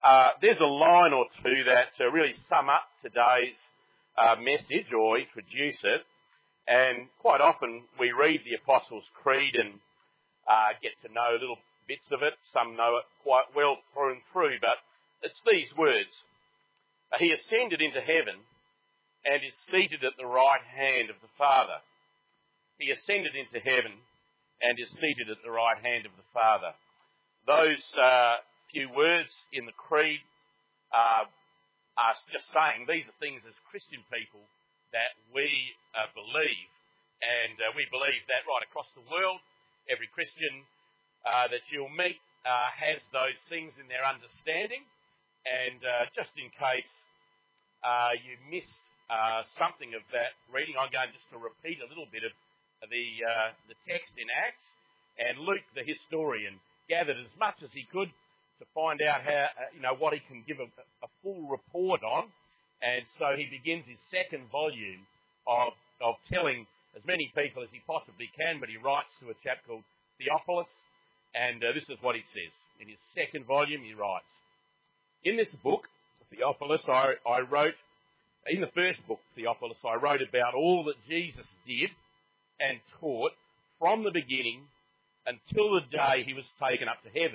There's a line or two that really sum up today's message or introduce it. And quite often we read the Apostles' Creed and get to know little bits of it. Some know it quite well through and through, but it's these words. He ascended into heaven and is seated at the right hand of the Father. He ascended into heaven and is seated at the right hand of the Father. Those few words in the Creed are just saying these are things as Christian people that we believe. And we believe that right across the world, every Christian that you'll meet has those things in their understanding. And just in case you missed something of that reading, I'm going just to repeat a little bit of the text in Acts. And Luke, the historian, gathered as much as he could to find out how, what he can give a full report on. And so he begins his second volume of telling as many people as he possibly can, but he writes to a chap called Theophilus, and this is what he says. In his second volume, he writes, in this book, Theophilus, I wrote, in the first book, Theophilus, I wrote about all that Jesus did and taught from the beginning until the day he was taken up to heaven,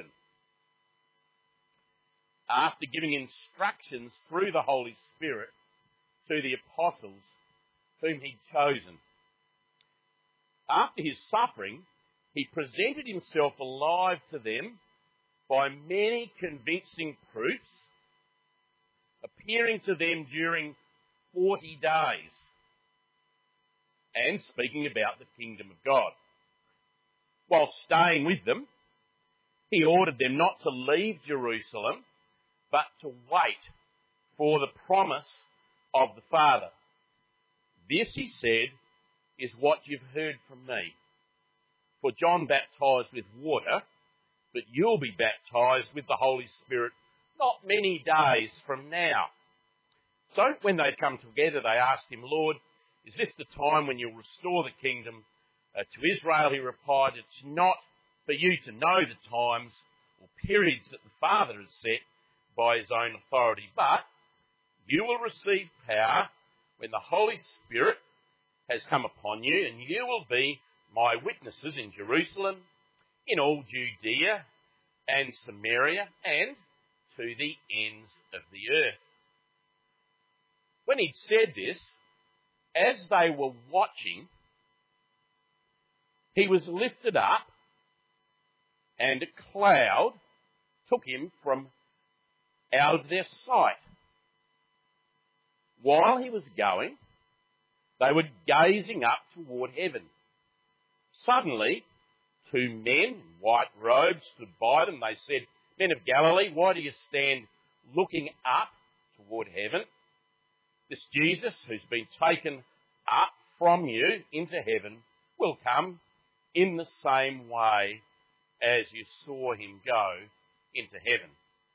after giving instructions through the Holy Spirit to the apostles whom he'd chosen. After his suffering, he presented himself alive to them by many convincing proofs, appearing to them during 40 days and speaking about the kingdom of God. While staying with them, he ordered them not to leave Jerusalem, but to wait for the promise of the Father. This, he said, is what you've heard from me. For John baptized with water, but you'll be baptized with the Holy Spirit not many days from now. So when they'd come together, they asked him, Lord, is this the time when you'll restore the kingdom to Israel? He replied, it's not for you to know the times or periods that the Father has set by his own authority, but you will receive power when the Holy Spirit has come upon you, and you will be my witnesses in Jerusalem, in all Judea and Samaria, and to the ends of the earth. When he'd said this, as they were watching, he was lifted up, and a cloud took him from out of their sight. While he was going, they were gazing up toward heaven. Suddenly, two men in white robes stood by them. They said, Men of Galilee, why do you stand looking up toward heaven? This Jesus, who's been taken up from you into heaven, will come in the same way as you saw him go into heaven.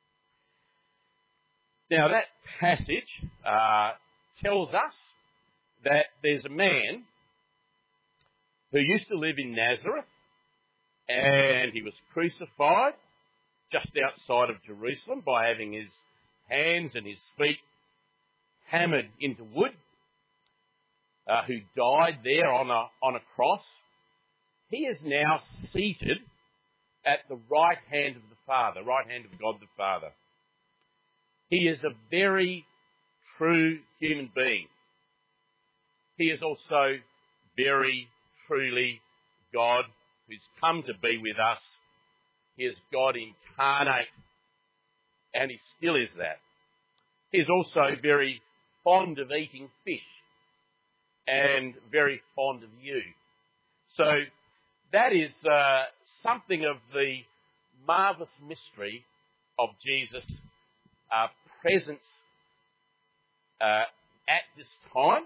Now that passage tells us that there's a man who used to live in Nazareth, and he was crucified just outside of Jerusalem by having his hands and his feet hammered into wood, who died there on a cross. He is now seated at the right hand of the Father, right hand of God the Father. He is a very true human being. He is also very truly God who's come to be with us. He is God incarnate, and he still is that. He is also very fond of eating fish and very fond of you. So that is something of the marvellous mystery of Jesus' presence at this time.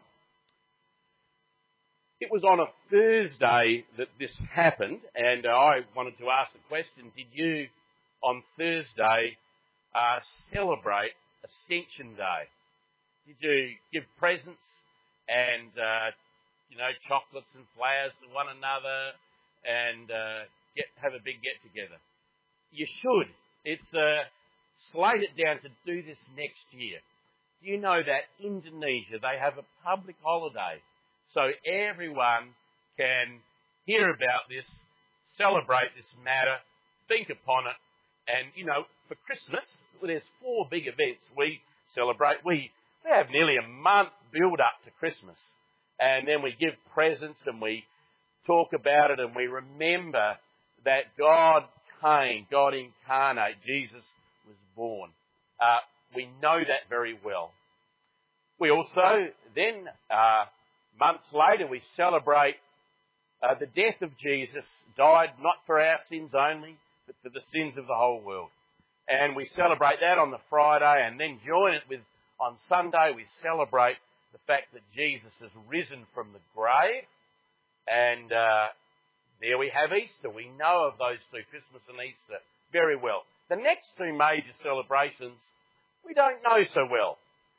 It was on a Thursday that this happened, and I wanted to ask the question, did you on Thursday celebrate Ascension Day? Did you give presents and, chocolates and flowers to one another and have a big get-together? You should. It's slated down to do this next year. Do you know that Indonesia, they have a public holiday, so everyone can hear about this, celebrate this matter, think upon it, and, for Christmas, there's 4 big events we celebrate. We have nearly a month build up to Christmas, and then we give presents and we talk about it and we remember that God came, God incarnate, Jesus was born. We know that very well. We also then, months later, we celebrate the death of Jesus, died not for our sins only, but for the sins of the whole world. And we celebrate that on the Friday, and then join it with, on Sunday, we celebrate the fact that Jesus has risen from the grave. And there we have Easter. We know of those 2, Christmas and Easter, very well. The next 2 major celebrations, we don't know so well.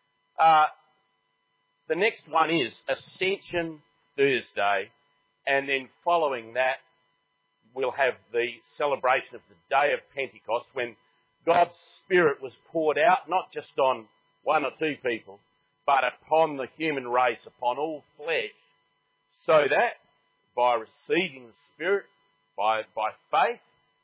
The next one is Ascension Thursday, and then following that, we'll have the celebration of the day of Pentecost, when God's Spirit was poured out, not just on 1 or 2 people, but upon the human race, upon all flesh, so that by receiving the Spirit, by faith,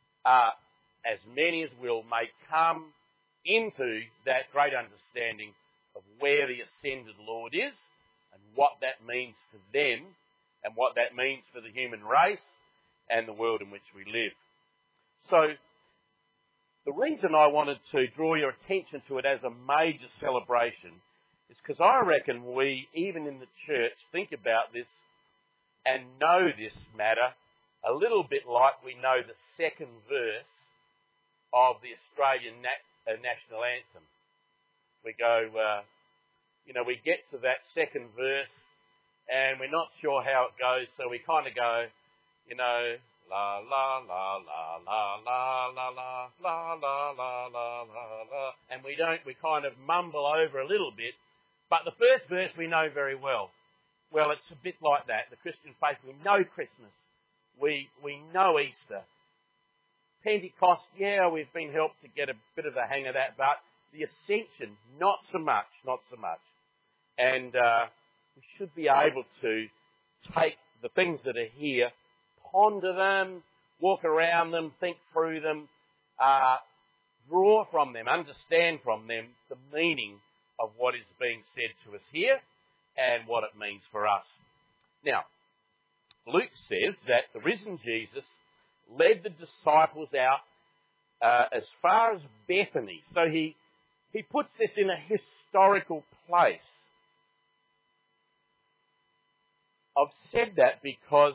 as many as will may come into that great understanding of where the ascended Lord is and what that means for them and what that means for the human race and the world in which we live. So, the reason I wanted to draw your attention to it as a major celebration is because I reckon we, even in the church, think about this and know this matter a little bit like we know the second verse of the Australian national anthem. We go, we get to that second verse and we're not sure how it goes, so we kind of go, la la la la la la la la la la la la la, and we kind of mumble over a little bit, but the first verse we know very well. Well, it's a bit like that. The Christian faith, we know Christmas. We know Easter. Pentecost, we've been helped to get a bit of a hang of that, but the ascension, not so much. And we should be able to take the things that are here, ponder them, walk around them, think through them, draw from them, understand from them the meaning of what is being said to us here and what it means for us. Now, Luke says that the risen Jesus led the disciples out as far as Bethany. So he puts this in a historical place. I've said that because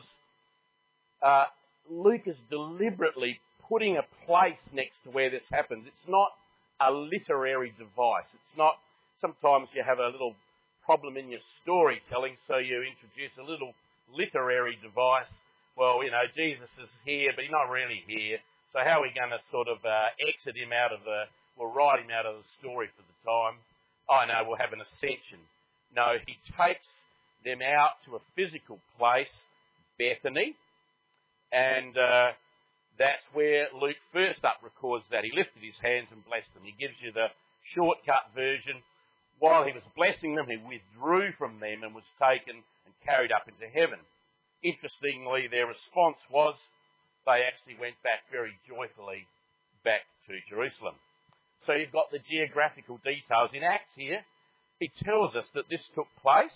Luke is deliberately putting a place next to where this happens. It's not a literary device. It's not, sometimes you have a little problem in your storytelling, so you introduce a little literary device. Well, Jesus is here, but he's not really here. So how are we going to sort of exit him out of we'll write him out of the story for the time? Oh no, we'll have an ascension. No, he takes them out to a physical place, Bethany, and that's where Luke first up records that. He lifted his hands and blessed them. He gives you the shortcut version. While he was blessing them, he withdrew from them and was taken and carried up into heaven. Interestingly, their response was they actually went back very joyfully back to Jerusalem. So you've got the geographical details. In Acts here, he tells us that this took place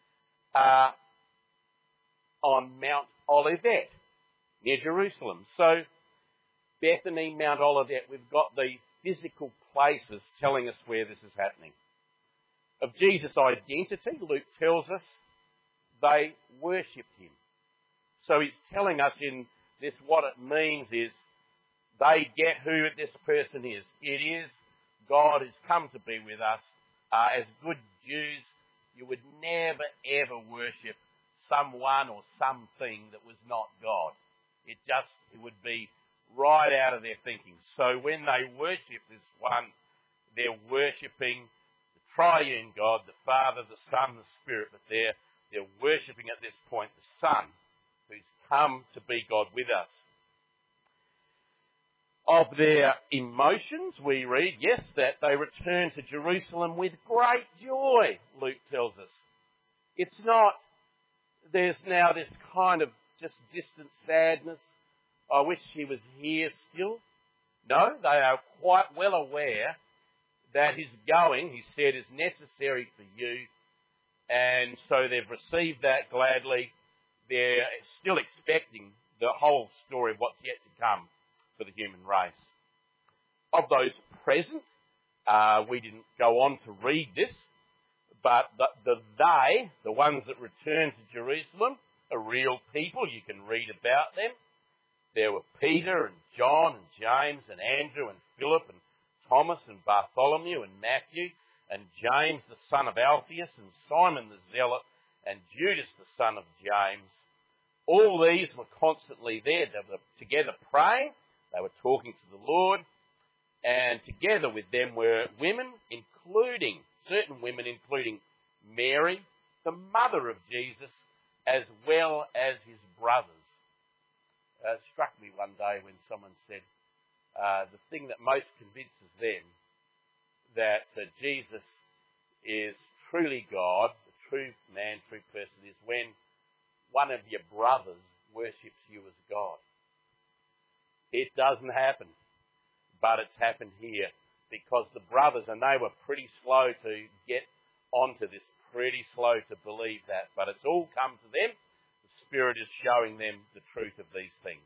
on Mount Olivet, near Jerusalem. So Bethany, Mount Olivet, we've got the physical places telling us where this is happening. Of Jesus' identity, Luke tells us they worshipped him. So he's telling us in this what it means is they get who this person is. It is God has come to be with us. As good Jews, you would never ever worship someone or something that was not God. It would be right out of their thinking. So when they worship this one, they're worshipping the triune God, the Father, the Son, the Spirit, but they're worshipping at this point the Son, who's come to be God with us. Of their emotions, we read, yes, that they returned to Jerusalem with great joy, Luke tells us. It's not, there's now this kind of just distant sadness, I wish he was here still. No, they are quite well aware that his going, he said, is necessary for you, and so they've received that gladly. They're still expecting the whole story of what's yet to come for the human race. Of those present, we didn't go on to read this, but the ones that returned to Jerusalem, are real people. You can read about them. There were Peter and John and James and Andrew and Philip and Thomas and Bartholomew and Matthew and James the son of Alphaeus and Simon the Zealot and Judas the son of James. All these were constantly there. They were together praying. They were talking to the Lord. And together with them were certain women including Mary, the mother of Jesus, as well as his brothers. It struck me one day when someone said, the thing that most convinces them that Jesus is truly God, the true man, true person, is when one of your brothers worships you as God. It doesn't happen, but it's happened here because the brothers, and they were pretty slow to get onto this, pretty slow to believe that, but it's all come to them. The Spirit is showing them the truth of these things.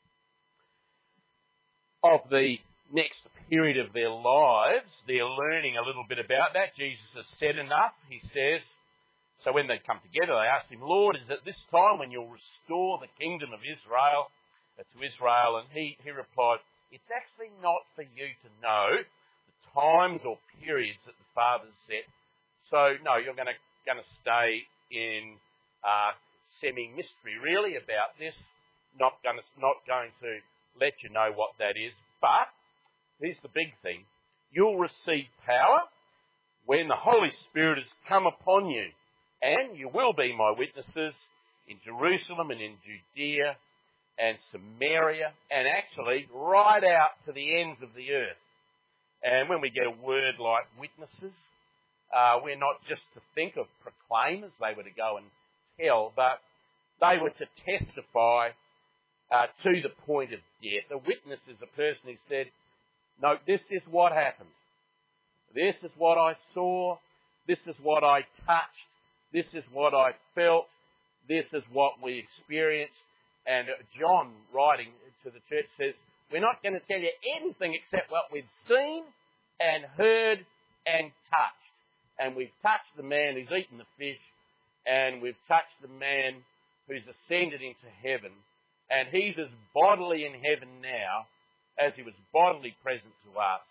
Of the next period of their lives, they're learning a little bit about that. Jesus has said enough, he says. So when they come together, they asked him, Lord, is it this time when you'll restore the kingdom of Israel to Israel? And he replied, it's actually not for you to know the times or periods that the Father's set. So, no, you're going to stay in semi-mystery, really, about this. Not going to let you know what that is. But, here's the big thing. You'll receive power when the Holy Spirit has come upon you. And you will be my witnesses in Jerusalem and in Judea and Samaria, and actually right out to the ends of the earth. And when we get a word like witnesses, we're not just to think of proclaimers, they were to go and tell, but they were to testify to the point of death. A witness is a person who said, no, this is what happened. This is what I saw. This is what I touched. This is what I felt. This is what we experienced. And John, writing to the church, says, we're not going to tell you anything except what we've seen and heard and touched. And we've touched the man who's eaten the fish, and we've touched the man who's ascended into heaven, and he's as bodily in heaven now as he was bodily present to us.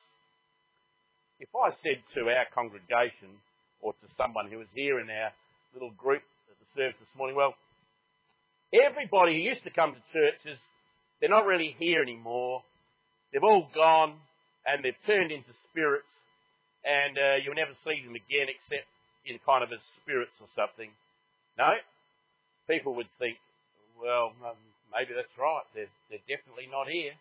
If I said to our congregation, or to someone who was here in our little group at the service this morning, well, everybody who used to come to churches, they're not really here anymore. They've all gone and they've turned into spirits, and you'll never see them again except in kind of as spirits or something. No, people would think, well, maybe that's right. They're definitely not here.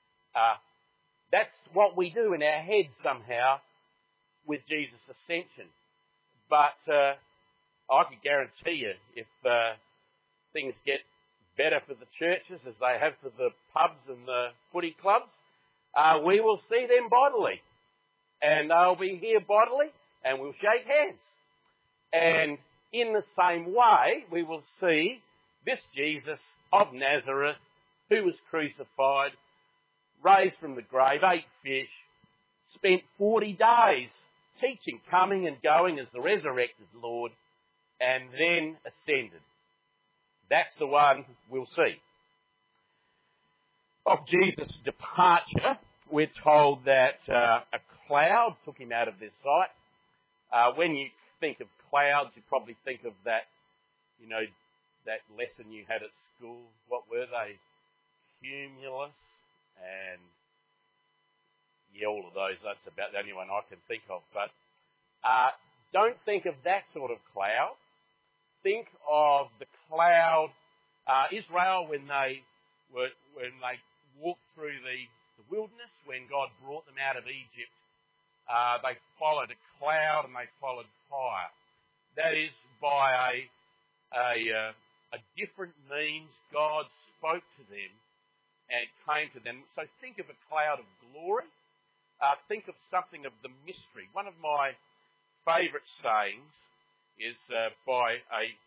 That's what we do in our heads somehow with Jesus' ascension. But I can guarantee you, if things get better for the churches as they have for the pubs and the footy clubs, we will see them bodily. And they'll be here bodily, and we'll shake hands. And in the same way, we will see this Jesus of Nazareth, who was crucified, raised from the grave, ate fish, spent 40 days teaching, coming and going as the resurrected Lord, and then ascended. That's the one we'll see. Of Jesus' departure, we're told that a cloud took him out of their sight. When you think of clouds, you probably think of that, that lesson you had at school. What were they? Cumulus and all of those. That's about the only one I can think of. But don't think of that sort of cloud. Think of the cloud Israel when they walked through the wilderness when God brought them out of Egypt, they followed a cloud and they followed fire. That is, by a different means, God spoke to them and came to them. So think of a cloud of glory. Think of something of the mystery. One of my favourite sayings is by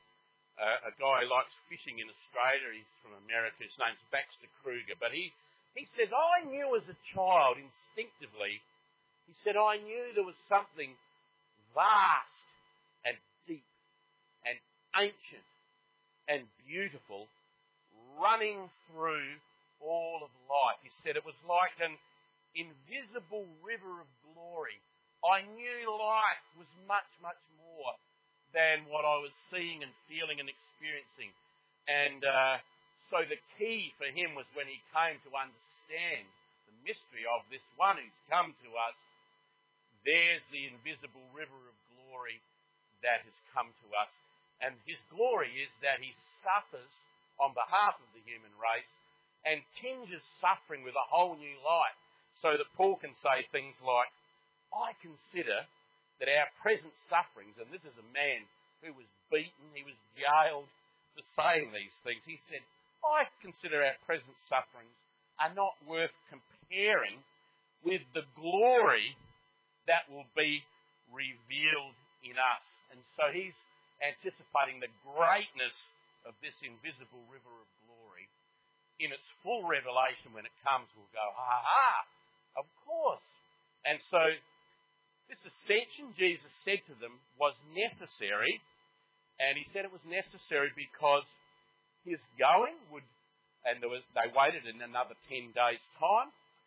a guy who likes fishing in Australia. He's from America. His name's Baxter Kruger. But he says, I knew as a child instinctively, he said, I knew there was something vast and deep and ancient and beautiful running through all of life. He said it was like an invisible river of glory. I knew life was much, much more than what I was seeing and feeling and experiencing. And so the key for him was when he came to understand the mystery of this one who's come to us, there's the invisible river of glory that has come to us. And his glory is that he suffers on behalf of the human race and tinges suffering with a whole new light, so that Paul can say things like, I consider that our present sufferings, and this is a man who was beaten, he was jailed for saying these things. He said, I consider our present sufferings are not worth comparing with the glory that will be revealed in us. And so he's anticipating the greatness of this invisible river of glory. In its full revelation, when it comes, we'll go, of course. And so this ascension, Jesus said to them, was necessary. And he said it was necessary because his going would, and they waited in another 10 days' time.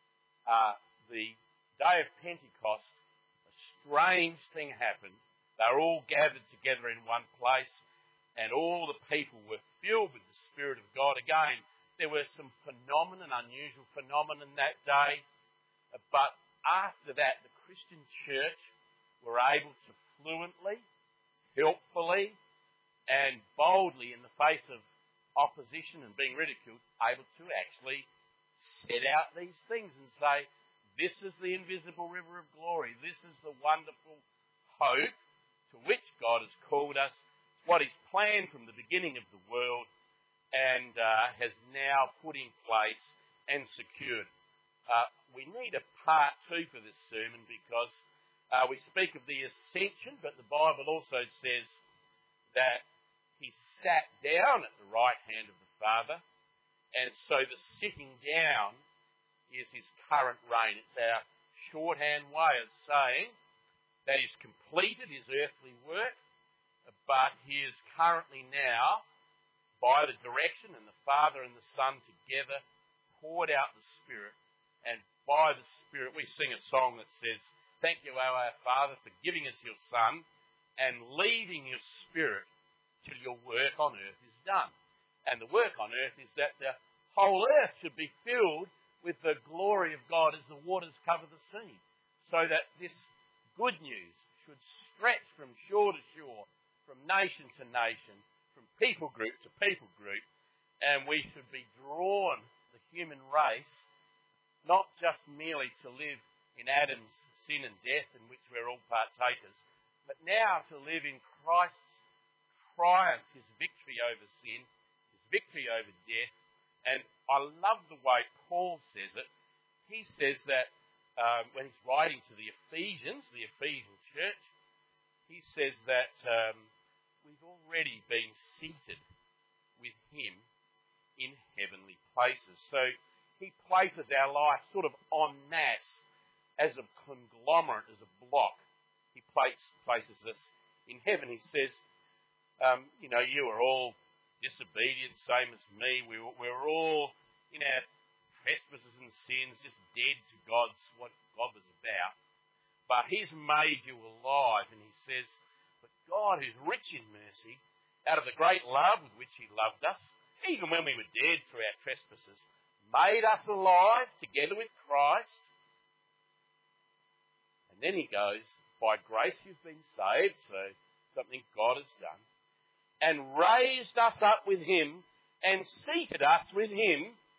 The day of Pentecost, a strange thing happened. They were all gathered together in one place, and all the people were filled with the Spirit of God. Again, there were some unusual phenomenon that day, but after that, the Christian church were able to fluently, helpfully, and boldly, in the face of opposition and being ridiculed, able to actually set out these things and say, this is the invisible river of glory. This is the wonderful hope to which God has called us, what He's planned from the beginning of the world, and has now put in place and secured. We need a part 2 for this sermon because we speak of the ascension, but the Bible also says that He sat down at the right hand of the Father, and so the sitting down is His current reign. It's our shorthand way of saying that He's completed His earthly work, but He is currently now, by the direction, and the Father and the Son together poured out the Spirit, and by the Spirit we sing a song that says, thank you, our Father, for giving us your Son and leaving your Spirit till your work on earth is done. And the work on earth is that the whole earth should be filled with the glory of God as the waters cover the sea, so that this good news should stretch from shore to shore, from nation to nation, from people group to people group, and we should be drawn, the human race, not just merely to live in Adam's sin and death, in which we're all partakers, but now to live in Christ's triumph, His victory over sin, His victory over death. And I love the way Paul says it. He says that when he's writing to the Ephesian church, he says that we've already been seated with Him in heavenly places. So He places our life sort of en masse, as a conglomerate, as a block. He places us in heaven. He says, you are all disobedient, same as me. We're all in our trespasses and sins, just dead to what God was about. But He's made you alive, and He says, but God, who's rich in mercy, out of the great love with which He loved us, even when we were dead through our trespasses, made us alive together with Christ. And then he goes, by grace you've been saved, so something God has done, and raised us up with Him and seated us with Him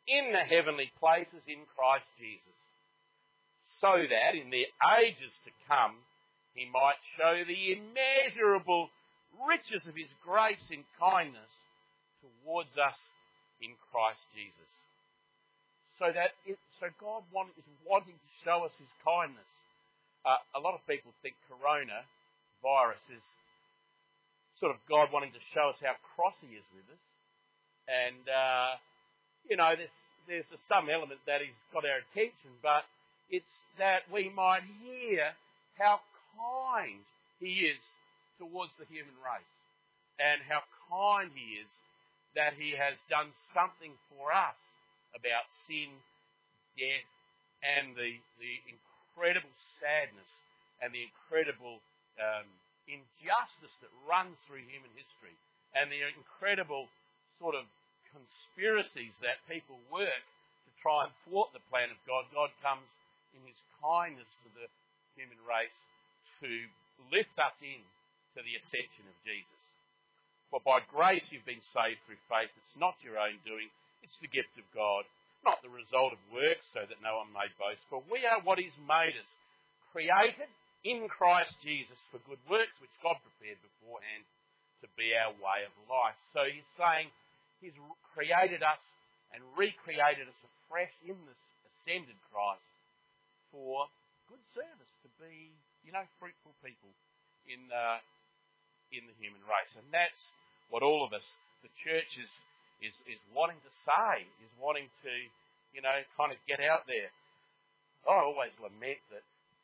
in the heavenly places in Christ Jesus, so that in the ages to come he might show the immeasurable riches of his grace and kindness towards us in Christ Jesus. So God is wanting to show us his kindness. A lot of people think coronavirus is sort of God wanting to show us how cross he is with us. And, there's some element that he's got our attention, but it's that we might hear how kind he is towards the human race and how kind he is that he has done something for us about sin, death, and the incredible sadness and the incredible injustice that runs through human history and the incredible sort of conspiracies that people work to try and thwart the plan of God. God comes in his kindness to the human race to lift us in to the ascension of Jesus. For by grace you've been saved through faith. It's not your own doing. It's the gift of God, not the result of works, so that no one may boast. For we are what he's made us, created in Christ Jesus for good works, which God prepared beforehand to be our way of life. So he's saying he's created us and recreated us afresh in this ascended Christ for good service, to be, fruitful people in the human race. And that's what all of us, the church, is wanting to say, is wanting to, kind of get out there. I always lament that,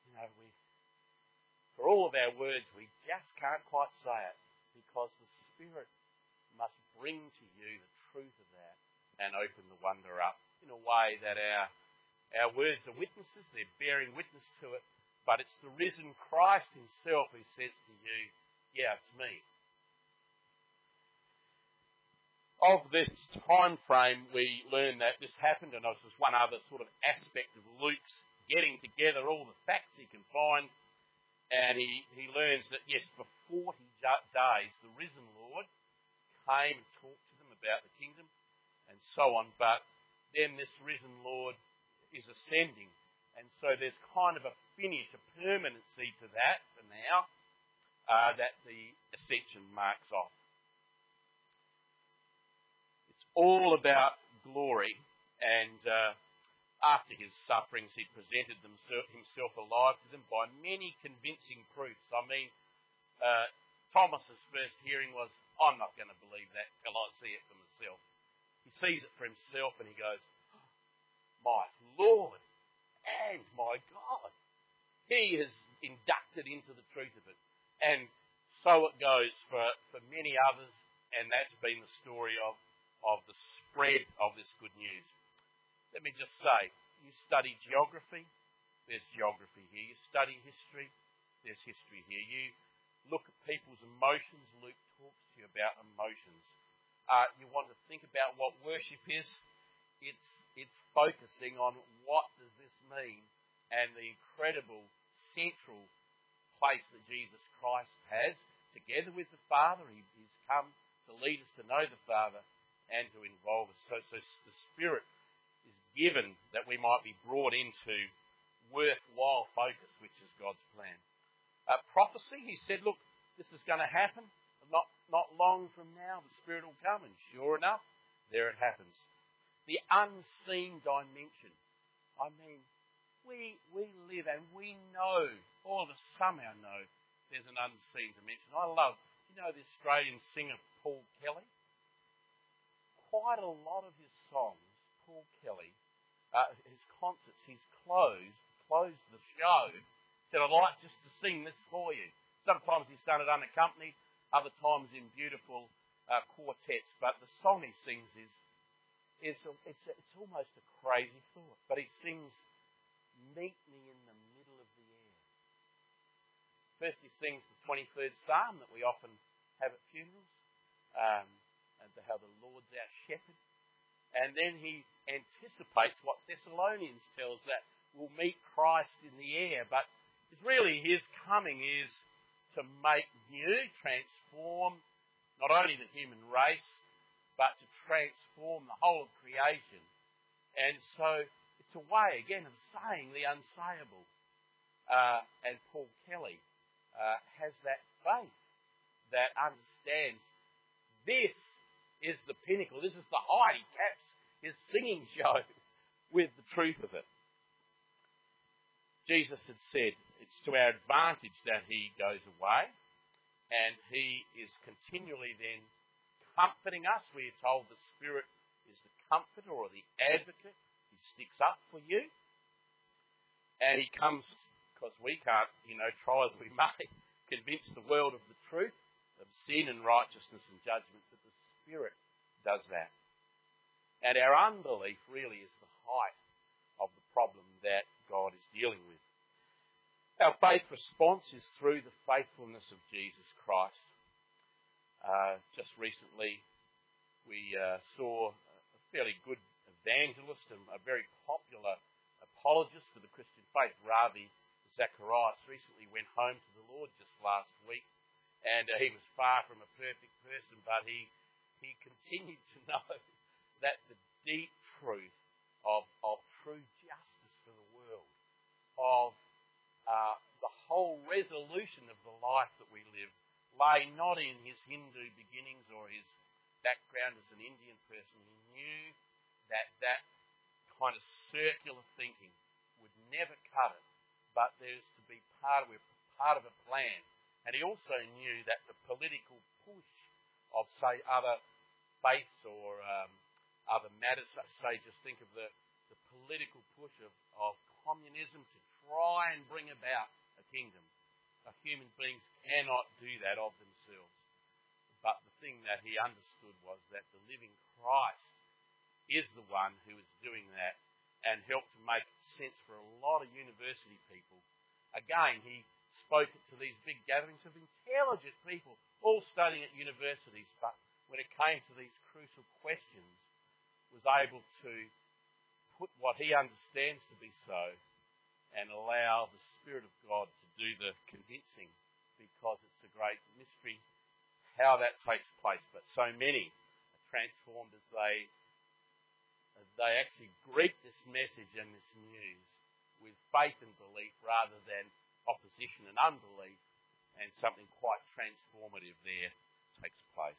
for all of our words, we just can't quite say it, because the Spirit must bring to you the truth of that and open the wonder up in a way that our words are witnesses, they're bearing witness to it, but it's the risen Christ himself who says to you, yeah, it's me. Of this time frame, we learn that this happened, and there's just one other sort of aspect of Luke's getting together all the facts he can find, and he learns that, yes, for 40 days, the risen Lord came and talked to them about the kingdom and so on, but then this risen Lord is ascending, and so there's kind of a finish, a permanency to that for now, that the ascension marks off. It's all about glory, and after his sufferings he presented himself alive to them by many convincing proofs. I mean, Thomas's first hearing was, I'm not going to believe that till I see it for myself. He sees it for himself and he goes, my Lord and my God. He is inducted into the truth of it. And so it goes for many others, and that's been the story of the spread of this good news. Let me just say, you study geography, there's geography here. You study history, there's history here. You look at people's emotions, Luke talks to you about emotions. You want to think about what worship is, it's focusing on what does this mean, and the incredible central place that Jesus Christ has, together with the Father. He's come to lead us to know the Father and to involve us. So the Spirit is given that we might be brought into worthwhile focus, which is God's plan. Prophecy, he said, look, this is going to happen. Not long from now, the Spirit will come, and sure enough, there it happens. The unseen dimension. I mean, we live and we know, all of us somehow know, there's an unseen dimension. I love, the Australian singer Paul Kelly? Quite a lot of his songs, Paul Kelly, his concerts, he's closed the show, said, I'd like just to sing this for you. Sometimes he's done it unaccompanied, other times in beautiful quartets, but the song he sings it's almost a crazy thought. But he sings, meet me in the middle of the air. First he sings the 23rd Psalm that we often have at funerals, and how the Lord's our shepherd. And then he anticipates what Thessalonians tells, that we'll meet Christ in the air. But it's really his coming is to make new, transform not only the human race, but to transform the whole of creation And so it's a way, again, of saying the unsayable. And Paul Kelly has that faith that understands this is the pinnacle, this is the height. He caps his singing show with the truth of it. Jesus had said it's to our advantage that he goes away, and he is continually then comforting us. We are told the Spirit is the comforter or the advocate. He sticks up for you. And he comes, because we can't, try as we may, convince the world of the truth, of sin and righteousness and judgment, but the Spirit does that. And our unbelief really is the height of the problem that God is dealing with. Our faith response is through the faithfulness of Jesus Christ. Just recently, we saw a fairly good evangelist and a very popular apologist for the Christian faith, Ravi Zacharias, recently went home to the Lord just last week. And he was far from a perfect person, but he continued to know that the deep truth of true justice for the world, of the whole resolution of the life that we live, lay not in his Hindu beginnings or his background as an Indian person. He knew that kind of circular thinking would never cut it, but there's to be part of a plan. And he also knew that the political push of, say, other faiths or other matters, say, just think of the political push of communism to try and bring about a kingdom. Human beings cannot do that of themselves. But the thing that he understood was that the living Christ is the one who is doing that, and helped to make sense for a lot of university people. Again, he spoke to these big gatherings of intelligent people, all studying at universities, but when it came to these crucial questions, was able to put what he understands to be so and allow the Spirit of God to do the convincing, because it's a great mystery how that takes place. But so many are transformed as they actually greet this message and this news with faith and belief rather than opposition and unbelief, and something quite transformative there takes place.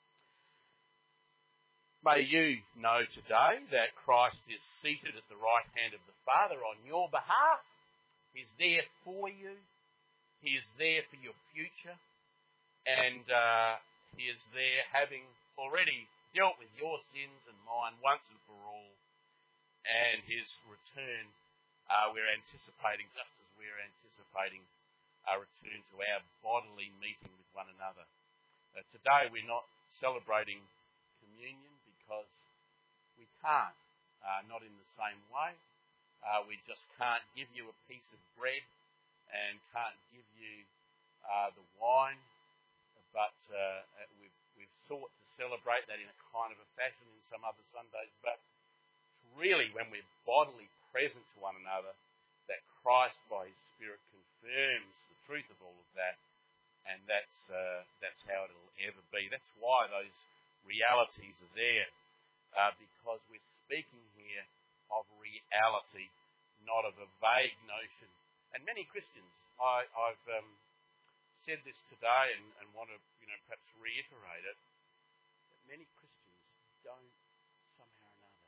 May you know today that Christ is seated at the right hand of the Father on your behalf. He's there for you. He is there for your future. And he is there having already dealt with your sins and mine once and for all. And his return, we're anticipating, just as we're anticipating a return to our bodily meeting with one another. Today we're not celebrating communion because we can't, not in the same way. We just can't give you a piece of bread and can't give you the wine, but we've sought to celebrate that in a kind of a fashion in some other Sundays. But really, when we're bodily present to one another, that Christ by his Spirit confirms the truth of all of that, and that's how it'll ever be. That's why those realities are there, because we're speaking here of reality, not of a vague notion. And many Christians, I've said this today and want to perhaps reiterate it, that many Christians don't somehow or another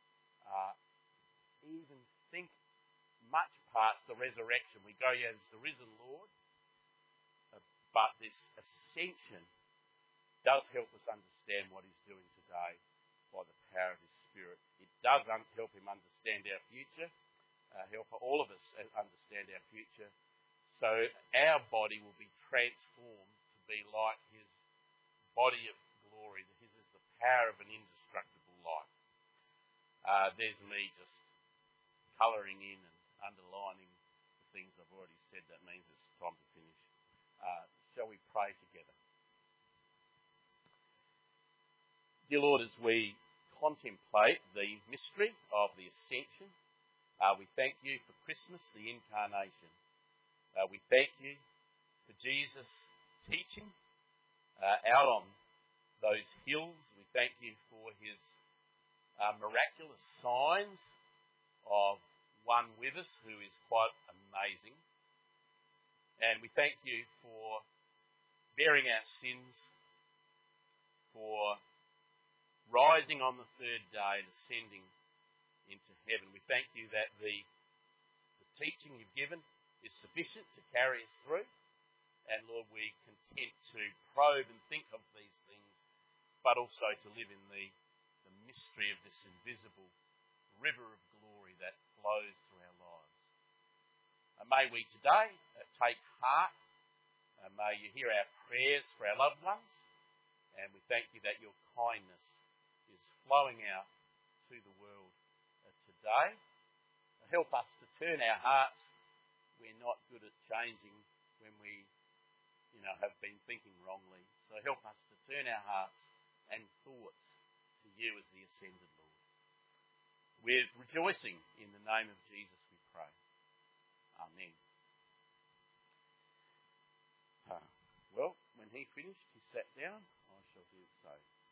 even think much past the resurrection. We go, yeah, it's the risen Lord, but this ascension does help us understand what he's doing today by the power of his Spirit. It does help him understand our future, help all of us understand our future. So our body will be transformed to be like his body of glory. His is the power of an indestructible life. There's me just colouring in and underlining the things I've already said. That means it's time to finish. Shall we pray together? Dear Lord, as we contemplate the mystery of the Ascension, we thank you for Christmas, the Incarnation. We thank you for Jesus' teaching out on those hills. We thank you for his miraculous signs of one with us who is quite amazing. And we thank you for bearing our sins, for rising on the third day and ascending into heaven. We thank you that the teaching you've given is sufficient to carry us through. And Lord, we're content to probe and think of these things, but also to live in the mystery of this invisible river of glory that flows through our lives. May we today take heart. May you hear our prayers for our loved ones. And we thank you that your kindness is flowing out to the world today. Help us to turn our hearts. We're not good at changing when we have been thinking wrongly. So help us to turn our hearts and thoughts to you as the ascended Lord. With rejoicing in the name of Jesus we pray. Amen. Well, when he finished, he sat down. I shall do so.